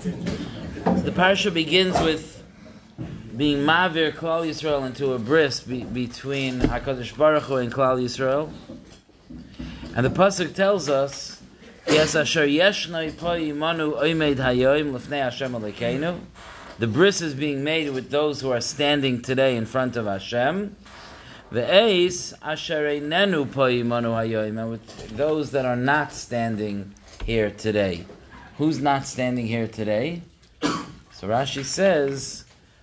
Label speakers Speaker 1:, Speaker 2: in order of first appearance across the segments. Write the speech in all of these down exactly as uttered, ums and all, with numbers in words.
Speaker 1: The parsha begins with being Ma'avir Klal Yisrael into a bris be, between HaKadosh Baruch Hu and Klal Yisrael. And the pasuk tells us, Yes, asher yeshna ipo imanu oimed hayoim lefnei Hashem Elokeinu. The bris is being made with those who are standing today in front of Hashem. Ve'eis asher einenu po imanu hayoim, and with those that are not standing here today. Who's not standing here today? So Rashi says,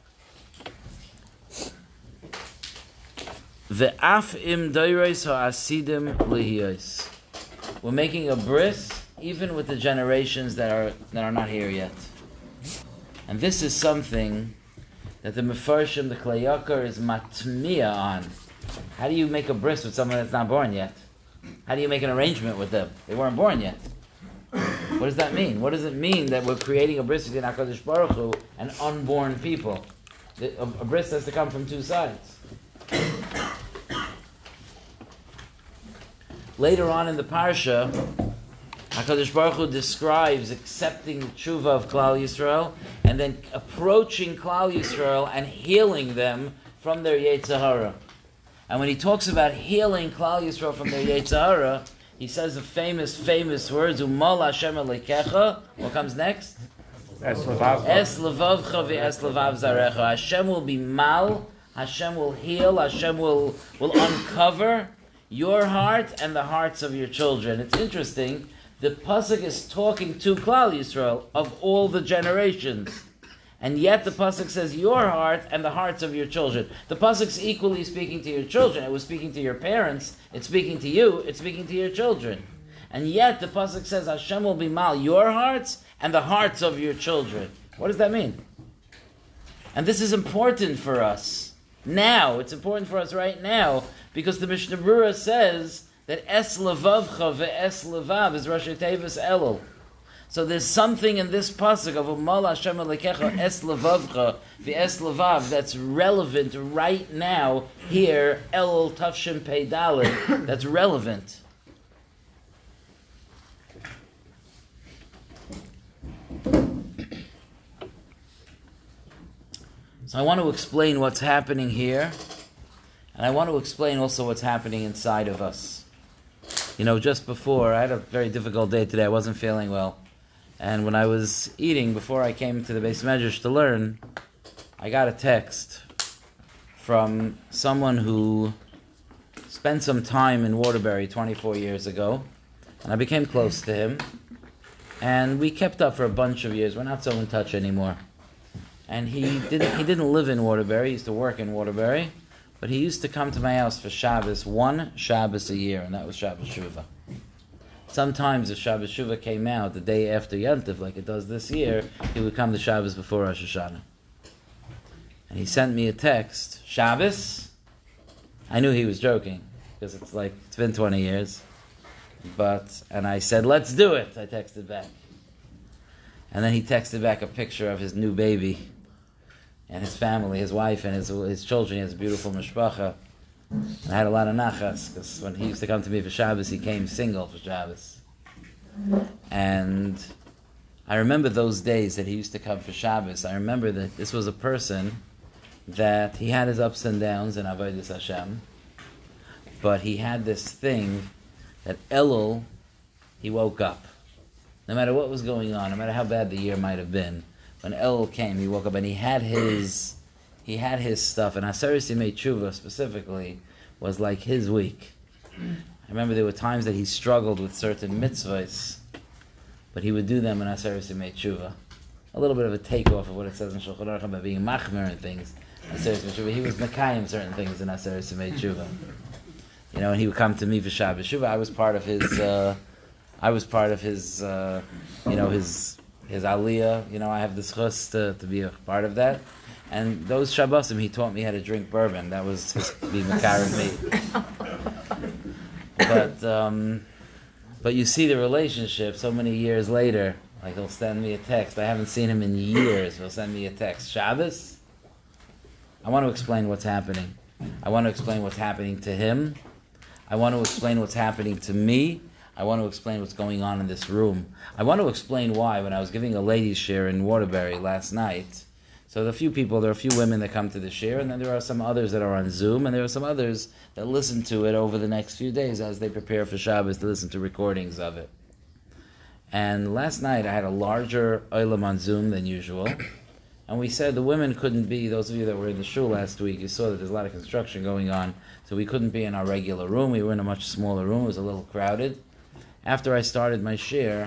Speaker 1: Ve'af im doiros ha'asidim lihiyos. We're making a bris even with the generations that are that are not here yet. And this is something that the Mefarshim, the Klei Yakar, is matmiya on. How do you make a bris with someone that's not born yet? How do you make an arrangement with them? They weren't born yet. What does that mean? What does it mean that we're creating a bris between HaKadosh Baruch Hu and unborn people? A, a bris has to come from two sides. Later on in the parsha, HaKadosh Baruch Hu describes accepting the tshuva of Klal Yisrael and then approaching Klal Yisrael and healing them from their Yetzer Hara. And when he talks about healing Klal Yisrael from their Yetzer Hara, he says the famous, famous words, Umal Hashem Elokecha. What comes next? Es levavcha. Es levavcha ve'es levav zarecha. Hashem will be mal, Hashem will heal, Hashem will, will uncover your heart and the hearts of your children. It's interesting, the pasuk is talking to Klal Yisrael of all the generations. And yet the pasuk says your heart and the hearts of your children. The pasuk's equally speaking to your children. It was speaking to your parents. It's speaking to you. It's speaking to your children. And yet the pasuk says Hashem will be mal your hearts and the hearts of your children. What does that mean? And this is important for us now. It's important for us right now because the Mishnah Berurah says that es levavcha ve'es levav is Rashi Tevis Elul. So there's something in this pasuk of Umal Hashem Elokecha es levavcha ve'es levav that's relevant right now here, Elul Tafshin Pei Daled, that's relevant. So I want to explain what's happening here, and I want to explain also what's happening inside of us. You know, just before, I had a very difficult day today, I wasn't feeling well. And when I was eating, before I came to the Beis Medrash to learn, I got a text from someone who spent some time in Waterbury twenty-four years ago, and I became close to him, and we kept up for a bunch of years. We're not so in touch anymore. And he didn't he didn't live in Waterbury, he used to work in Waterbury, but he used to come to my house for Shabbos, one Shabbos a year, and that was Shabbos Shuvah. Sometimes if Shabbos Shuvah came out the day after Yontif, like it does this year, he would come to Shabbos before Rosh Hashanah. And he sent me a text, Shabbos? I knew he was joking, because it's like, it's been twenty years. But, and I said, let's do it, I texted back. And then he texted back a picture of his new baby, and his family, his wife and his his children. He has a beautiful mishpacha. I had a lot of nachas, because when he used to come to me for Shabbos, he came single for Shabbos. And I remember those days that he used to come for Shabbos. I remember that this was a person that he had his ups and downs in Avodas Hashem, but he had this thing that Elul, he woke up. No matter what was going on, no matter how bad the year might have been, when Elul came, he woke up and he had his... He had his stuff, and Aseret Yimei Tshuva specifically was like his week. I remember there were times that he struggled with certain mitzvahs, but he would do them in Aseret Yimei Tshuva. A little bit of a takeoff of what it says in Shulchan Aruch about being machmer and things. Aseret Yimei Tshuva. He was mekayim certain things in Aseret Yimei Tshuva. You know, and he would come to me for Shabbos Shuvah. I was part of his. Uh, I was part of his. Uh, you know, his his aliyah. You know, I have this chus to, to be a part of that. And those Shabbosim, he taught me how to drink bourbon. That was his be makarim me. But um, but you see the relationship so many years later. Like he'll send me a text. I haven't seen him in years. He'll send me a text. Shabbos? I want to explain what's happening. I want to explain what's happening to him. I want to explain what's happening to me. I want to explain what's going on in this room. I want to explain why, when I was giving a ladies' share in Waterbury last night, so there are a few people, there are a few women that come to the share, and then there are some others that are on Zoom, and there are some others that listen to it over the next few days as they prepare for Shabbos to listen to recordings of it. And last night I had a larger olam on Zoom than usual, and we said the women couldn't be, those of you that were in the shul last week, you saw that there's a lot of construction going on, so we couldn't be in our regular room. We were in a much smaller room. It was a little crowded. After I started my share,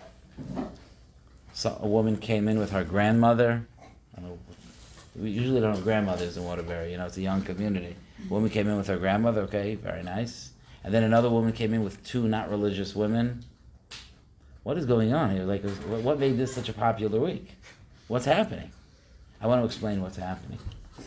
Speaker 1: so a woman came in with her grandmother. I don't know, we usually don't have grandmothers in Waterbury, you know, it's a young community. A woman came in with her grandmother, okay, very nice. And then another woman came in with two not religious women. What is going on here? Like, what made this such a popular week? What's happening? I want to explain what's happening.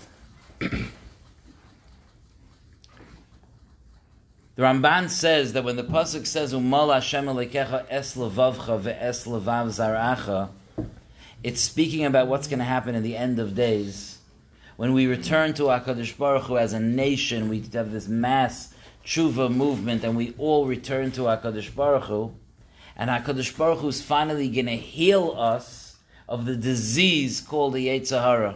Speaker 1: The Ramban says that when the pasuk says Umal Hashem Elokecha es levavcha ve'es levav zaracha, it's speaking about what's going to happen in the end of days. When we return to HaKadosh Baruch Hu as a nation, we have this mass tshuva movement, and we all return to HaKadosh Baruch Hu, and HaKadosh Baruch Hu is finally going to heal us of the disease called the Yetzer Hara.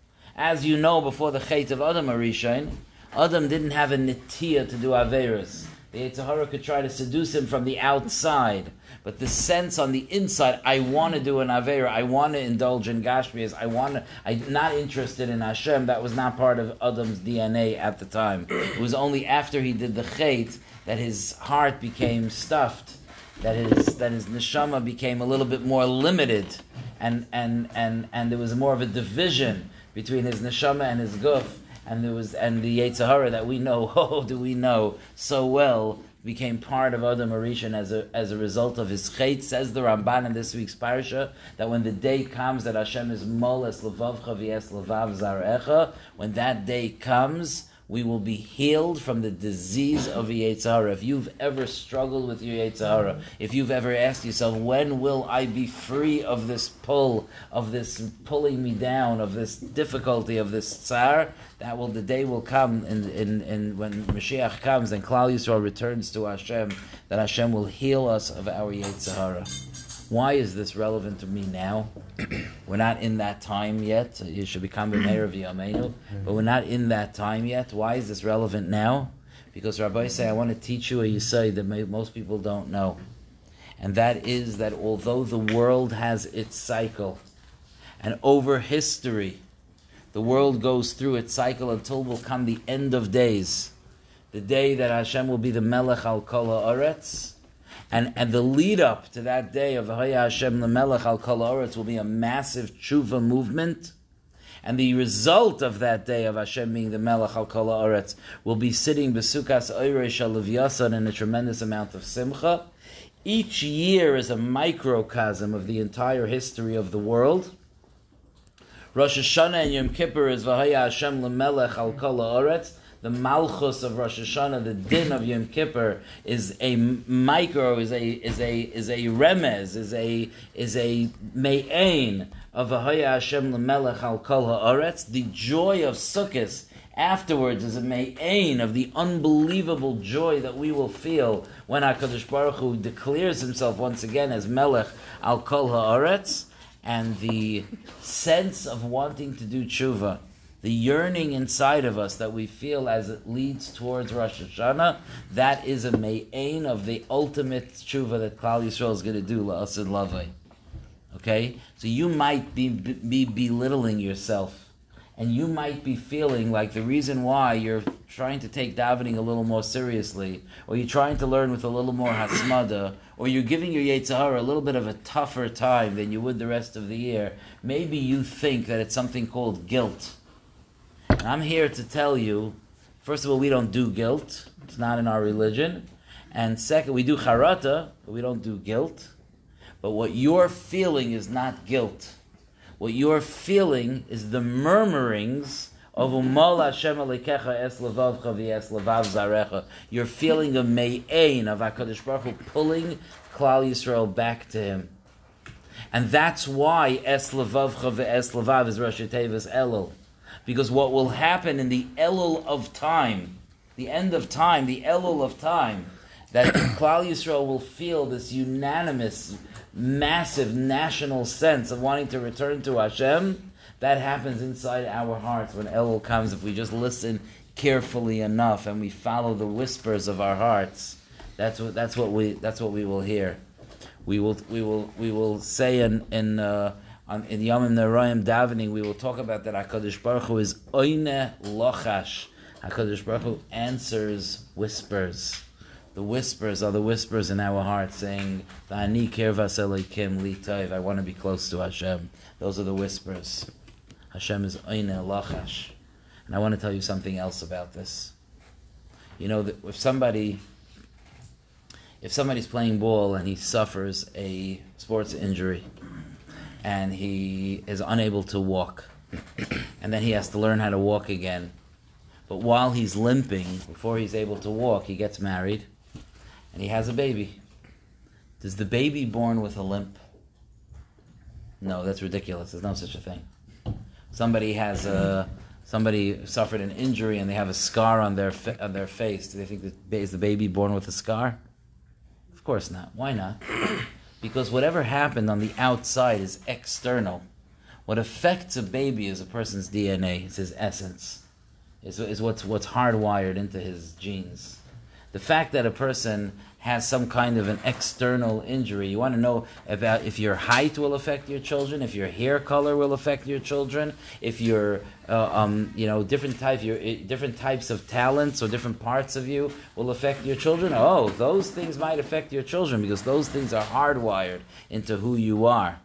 Speaker 1: As you know, before the Chet of Adam Arishain, Adam didn't have a netiya to do Averis. The Yetzer Hara could try to seduce him from the outside. But the sense on the inside, I want to do an Avera, I want to indulge in Gashmias, I want to, I'm not interested in Hashem, that was not part of Adam's D N A at the time. It was only after he did the Chet that his heart became stuffed, that his that his neshama became a little bit more limited, and and, and, and there was more of a division between his neshama and his guf. And there was, and the Yetzer Hara that we know, oh, do we know so well, became part of Adam Arishan as a as a result of his chet. Says the Ramban in this week's parsha that when the day comes that Hashem is mol es levavcha v'es levav zarecha, when that day comes, we will be healed from the disease of the Yetzer Hara. If you've ever struggled with your Yetzer Hara, if you've ever asked yourself, when will I be free of this pull, of this pulling me down, of this difficulty, of this tsar, that will, the day will come, in, in, in when Mashiach comes and Klal Yisrael returns to Hashem, that Hashem will heal us of our Yetzer Hara. Why is this relevant to me now? We're not in that time yet. You should become a mayor of Yameinu, but we're not in that time yet. Why is this relevant now? Because Rabbi say, I want to teach you a yesod that may, most people don't know. And that is that although the world has its cycle, and over history, the world goes through its cycle until will come the end of days, the day that Hashem will be the Melech al Kol Haaretz. And and the lead up to that day of V'haya Hashem L'melech al Kol Haaretz will be a massive tshuva movement, and the result of that day of Hashem being the Melech al Kol Haaretz will be sitting b'sukas Oresh al Levyasan in a tremendous amount of simcha. Each year is a microcosm of the entire history of the world. Rosh Hashanah and Yom Kippur is V'haya Hashem L'melech al Kol Haaretz. The Malchus of Rosh Hashanah, the Din of Yom Kippur, is a micro, is a is a is a remez, is a is a me'ain of V'haya Hashem L'melech al Kol Haaretz. The joy of Sukkot afterwards is a me'ain of the unbelievable joy that we will feel when HaKadosh Baruch Hu declares himself once again as Melech al Kol Haaretz, and the sense of wanting to do tshuva, the yearning inside of us that we feel as it leads towards Rosh Hashanah, that is a me'ain of the ultimate tshuva that Klal Yisrael is going to do, la'asad lavai. Okay? So you might be, be belittling yourself, and you might be feeling like the reason why you're trying to take davening a little more seriously, or you're trying to learn with a little more hasmada, or you're giving your Yetzer Hara a little bit of a tougher time than you would the rest of the year. Maybe you think that it's something called guilt. And I'm here to tell you, first of all, we don't do guilt. It's not in our religion. And second, we do charata, but we don't do guilt. But what you're feeling is not guilt. What you're feeling is the murmurings of Umal Hashem Elokecha es levavcha v'es levav zarecha. You're feeling a me'ain of HaKadosh Baruch Hu pulling Klal Yisrael back to Him. And that's why es levavcha v'es levav is Rosh Tevis Elul. Because what will happen in the Elul of time, the end of time, the Elul of time, that Klal Yisrael will feel this unanimous, massive national sense of wanting to return to Hashem. That happens inside our hearts when Elul comes. If we just listen carefully enough and we follow the whispers of our hearts, that's what that's what we that's what we will hear. We will we will we will say in in uh, on, in Yomim Noraim davening. We will talk about that Hakadosh Baruch Hu is Oine Lochash. Hakadosh Baruch Hu answers whispers. The whispers are the whispers in our hearts saying, "Ani kirvas Elokim li tov." I want to be close to Hashem. Those are the whispers. Hashem is Oine Lochash. And I want to tell you something else about this. You know, that if somebody, if somebody's playing ball and he suffers a sports injury and he is unable to walk, and then he has to learn how to walk again, but while he's limping, before he's able to walk, he gets married and he has a baby. Does the baby born with a limp? No, that's ridiculous. There's no such a thing. Somebody has a... Somebody suffered an injury and they have a scar on their fa- on their face. Do they think that is the baby born with a scar? Of course not. Why not? Because whatever happened on the outside is external. What affects a baby is a person's D N A. It's his essence. Is is what's what's hardwired into his genes. The fact that a person has some kind of an external injury, you want to know about if your height will affect your children, if your hair color will affect your children, if your uh, um, you know different type your different types of talents or different parts of you will affect your children. Oh, those things might affect your children because those things are hardwired into who you are.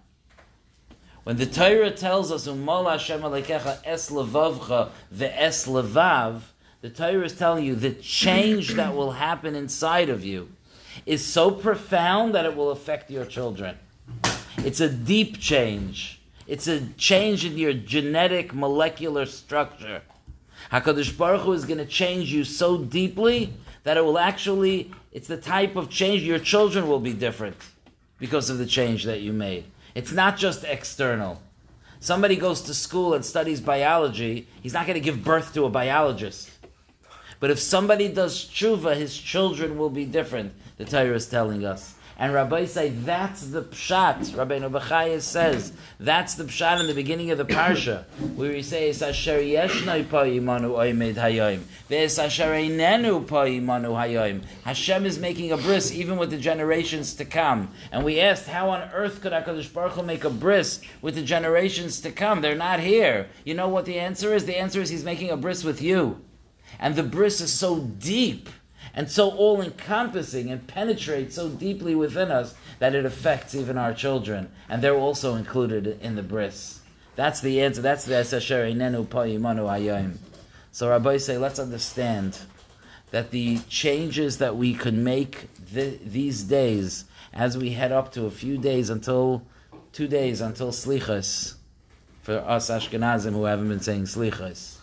Speaker 1: When the Torah tells us Umal Hashem Alekecha es levavcha ve'es levav, the Torah is telling you the change that will happen inside of you is so profound that it will affect your children. It's a deep change. It's a change in your genetic molecular structure. HaKadosh Baruch Hu is going to change you so deeply that it will actually, it's the type of change, your children will be different because of the change that you made. It's not just external. Somebody goes to school and studies biology, he's not going to give birth to a biologist. But if somebody does tshuva, his children will be different, the Torah is telling us. And Rabbi say that's the pshat. Rabbi Bachaya says that's the pshat in the beginning of the parsha, where he says asher yeshnai pa imanu oimed hayom ve'es asher einenu pa imanu hayom. Hashem is making a bris even with the generations to come. And we asked, how on earth could HaKadosh Baruch Hu make a bris with the generations to come? They're not here. You know what the answer is? The answer is he's making a bris with you. And the bris is so deep and so all-encompassing and penetrates so deeply within us that it affects even our children. And they're also included in the bris. That's the answer. That's the Asher Einenu Pa Imanu Hayom. So Rabbi say, let's understand that the changes that we could make th- these days, as we head up to a few days until, two days until Slichas, for us Ashkenazim who haven't been saying Slichas,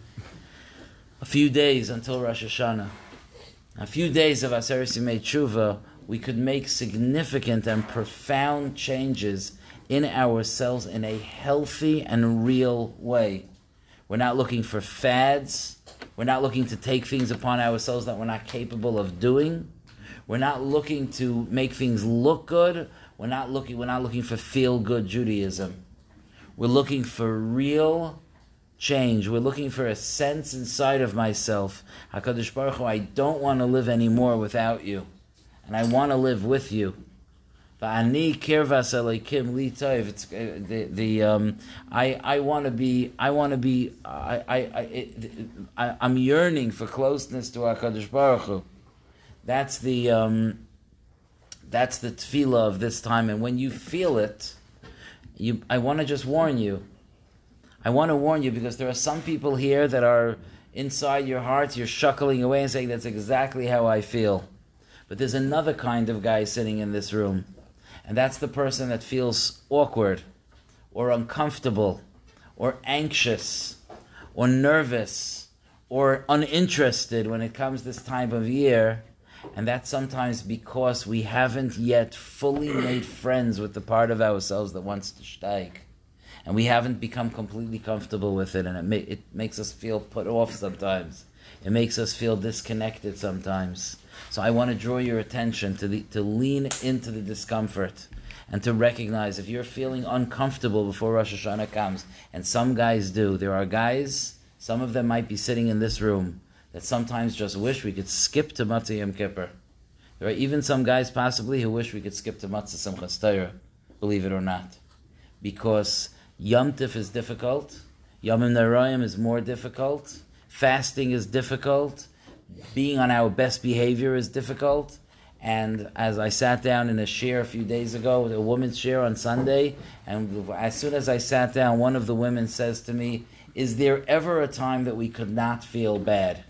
Speaker 1: a few days until Rosh Hashanah, a few days of Aseret Yimei Tshuva, we could make significant and profound changes in ourselves in a healthy and real way. We're not looking for fads. We're not looking to take things upon ourselves that we're not capable of doing. We're not looking to make things look good. We're not looking, we're not looking for feel-good Judaism. We're looking for real change. We're looking for a sense inside of myself. HaKadosh Baruch Hu, I don't want to live anymore without you. And I want to live with you. Va'ani kirvas elokim li tov. It's the the um. I I want to be. I want to be. I I I, it, I I'm yearning for closeness to HaKadosh Baruch Hu. That's the um. That's the tefillah of this time. And when you feel it, you. I want to just warn you. I want to warn you because there are some people here that are inside your hearts, you're shuckling away and saying, that's exactly how I feel. But there's another kind of guy sitting in this room. And that's the person that feels awkward or uncomfortable or anxious or nervous or uninterested when it comes this time of year. And that's sometimes because we haven't yet fully made friends with the part of ourselves that wants to steig. And we haven't become completely comfortable with it, and it, ma- it makes us feel put off sometimes. It makes us feel disconnected sometimes. So I want to draw your attention to the to lean into the discomfort and to recognize if you're feeling uncomfortable before Rosh Hashanah comes, and some guys do. There are guys, some of them might be sitting in this room, that sometimes just wish we could skip to Matzah Yom Kippur. There are even some guys possibly who wish we could skip to Matzah Simchas Torah, believe it or not. Because Yom Tif is difficult, Yom Noraim is more difficult, fasting is difficult, being on our best behavior is difficult. And as I sat down in a share a few days ago, a woman's share on Sunday, and as soon as I sat down, one of the women says to me, is there ever a time that we could not feel bad?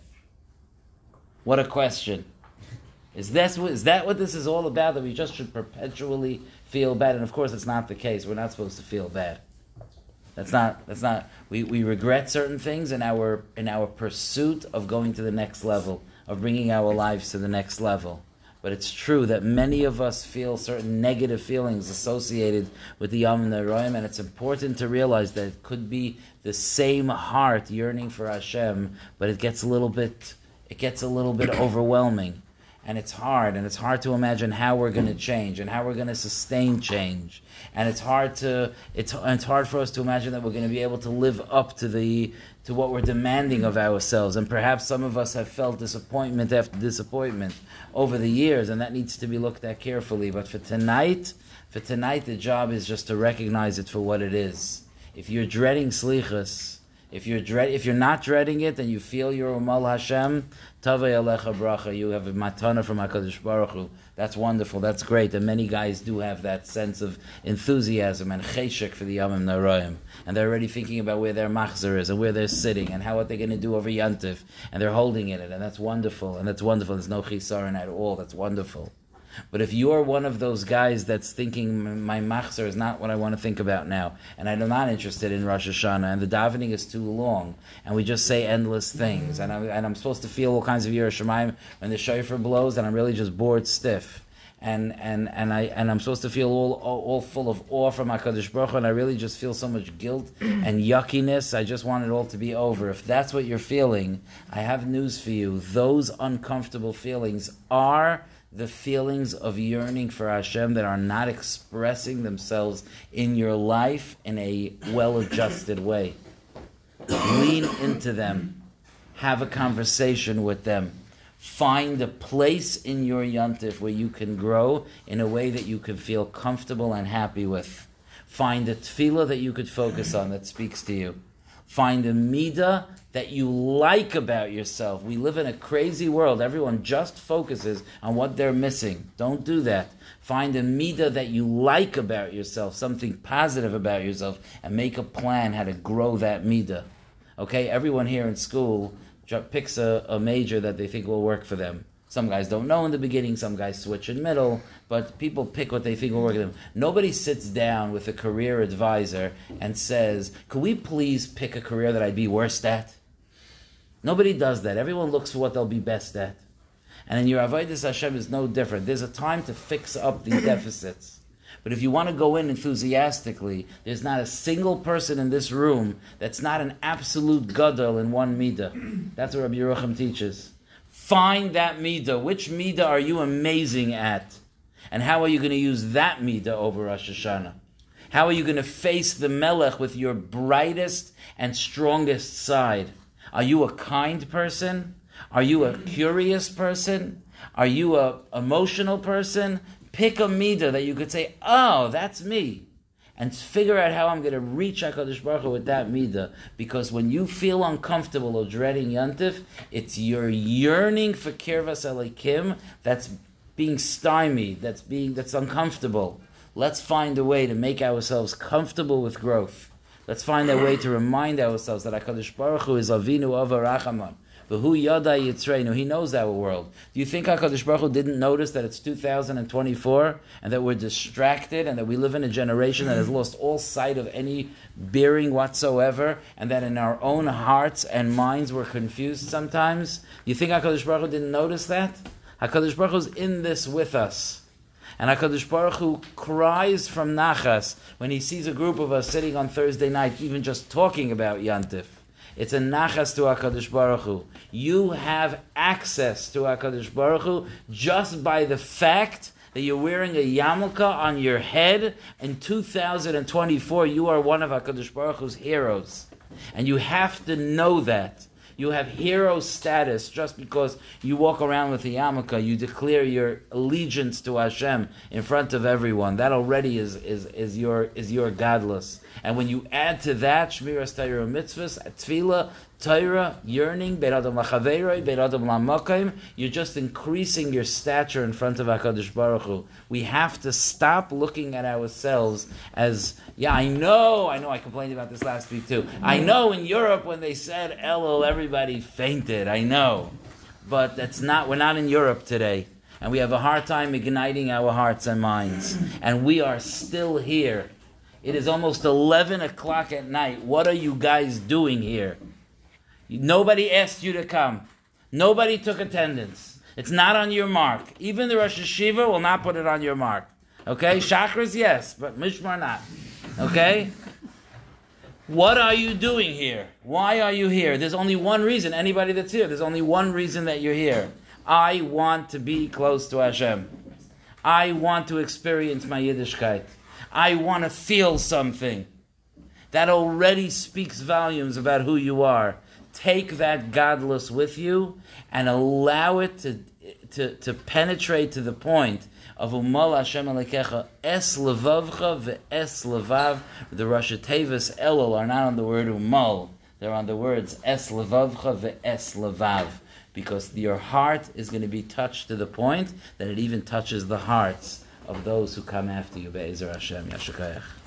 Speaker 1: What a question. Is that, is that what this is all about, that we just should perpetually feel bad? And of course it's not the case. We're not supposed to feel bad. That's not, that's not, we, we regret certain things in our, in our pursuit of going to the next level, of bringing our lives to the next level. But it's true that many of us feel certain negative feelings associated with the Yom Noraim, and it's important to realize that it could be the same heart yearning for Hashem, but it gets a little bit, it gets a little bit overwhelming. And it's hard, and it's hard to imagine how we're going to change and how we're going to sustain change. And it's hard to it's it's hard for us to imagine that we're going to be able to live up to the to what we're demanding of ourselves. And perhaps some of us have felt disappointment after disappointment over the years, and that needs to be looked at carefully. But for tonight, for tonight, the job is just to recognize it for what it is. If you're dreading slichas, If you're dread, if you're not dreading it, and you feel you're Umal Hashem, Tavei Alecha Bracha, you have a matana from HaKadosh Baruch Hu. That's wonderful, that's great, and many guys do have that sense of enthusiasm and cheshek for the Yom Noraim, and they're already thinking about where their machzor is, and where they're sitting, and how what they're going to do over Yantif, and they're holding in it, and that's wonderful, and that's wonderful, there's no chisaron at all, that's wonderful. But if you're one of those guys that's thinking, my machzor is not what I want to think about now, and I'm not interested in Rosh Hashanah, and the davening is too long, and we just say endless things, and I'm, and I'm supposed to feel all kinds of Yirah Shamayim when the shofar blows, and I'm really just bored stiff, and and and I and I'm supposed to feel all all, all full of awe from HaKadosh Baruch Hu, and I really just feel so much guilt and yuckiness. I just want it all to be over. If that's what you're feeling, I have news for you. Those uncomfortable feelings are the feelings of yearning for Hashem that are not expressing themselves in your life in a well-adjusted way. Lean into them. Have a conversation with them. Find a place in your yontif where you can grow in a way that you can feel comfortable and happy with. Find a tefillah that you could focus on that speaks to you. Find a midah that you like about yourself. We live in a crazy world. Everyone just focuses on what they're missing. Don't do that. Find a midah that you like about yourself, something positive about yourself, and make a plan how to grow that midah. Okay? Everyone here in school picks a, a major that they think will work for them. Some guys don't know in the beginning, some guys switch in middle, but people pick what they think will work for them. Nobody sits down with a career advisor and says, could we please pick a career that I'd be worst at? Nobody does that. Everyone looks for what they'll be best at. And in your Avodas Hashem is no different. There's a time to fix up the deficits. But if you want to go in enthusiastically, there's not a single person in this room that's not an absolute gadol in one midah. That's what Rabbi Yerucham teaches. Find that midah. Which midah are you amazing at? And how are you going to use that midah over Rosh Hashanah? How are you going to face the Melech with your brightest and strongest side? Are you a kind person? Are you a curious person? Are you a emotional person? Pick a midah that you could say, oh, that's me. And figure out how I'm going to reach HaKadosh Baruch Hu with that midah. Because when you feel uncomfortable or dreading Yantif, it's your yearning for Kirvas Elokim that's being stymied, that's being that's uncomfortable. Let's find a way to make ourselves comfortable with growth. Let's find a way to remind ourselves that HaKadosh Baruch Hu is Avinu Ava Rachaman. V'hu Yada Yitzreinu. He knows our world. Do you think HaKadosh Baruch Hu didn't notice that it's two thousand twenty-four and that we're distracted and that we live in a generation that has lost all sight of any bearing whatsoever, and that in our own hearts and minds we're confused sometimes? Do you think HaKadosh Baruch Hu didn't notice that? HaKadosh Baruch Hu is in this with us. And HaKadosh Baruch Hu cries from Nachas when he sees a group of us sitting on Thursday night, even just talking about Yantif. It's a nachas to HaKadosh Baruch Hu. You have access to HaKadosh Baruch Hu just by the fact that you're wearing a yarmulke on your head. In two thousand twenty-four, you are one of HaKadosh Baruch Hu's heroes. And you have to know that. You have hero status just because you walk around with the yarmulke. You declare your allegiance to Hashem in front of everyone. That already is is is your is your godless. And when you add to that Shmiras Torah mitzvahs, tefillah, Torah, yearning, Beis Adam lachaveroi, Beis Adam lamakayim, you're just increasing your stature in front of HaKadosh Baruch Hu. We have to stop looking at ourselves as, yeah, I know, I know, I complained about this last week too. I know in Europe when they said Elul, everybody fainted, I know. But that's not, we're not in Europe today. And we have a hard time igniting our hearts and minds. And we are still here. It is almost eleven o'clock at night. What are you guys doing here? Nobody asked you to come. Nobody took attendance. It's not on your mark. Even the Rosh Hashiva will not put it on your mark. Okay? Chakras, yes, but Mishmar not. Okay? What are you doing here? Why are you here? There's only one reason. Anybody that's here, there's only one reason that you're here. I want to be close to Hashem. I want to experience my Yiddishkeit. I want to feel something. That already speaks volumes about who you are. Take that godless with you and allow it to, to, to penetrate to the point of Umal Hashem Alekecha Es Levavcha Ve'es Levav. The Rosh Tevis Elul are not on the word Umal. They're on the words Es Levavcha Ve'es Levav. Because your heart is going to be touched to the point that it even touches the hearts of those who come after you. Be'ezer Hashem. Yashakayach.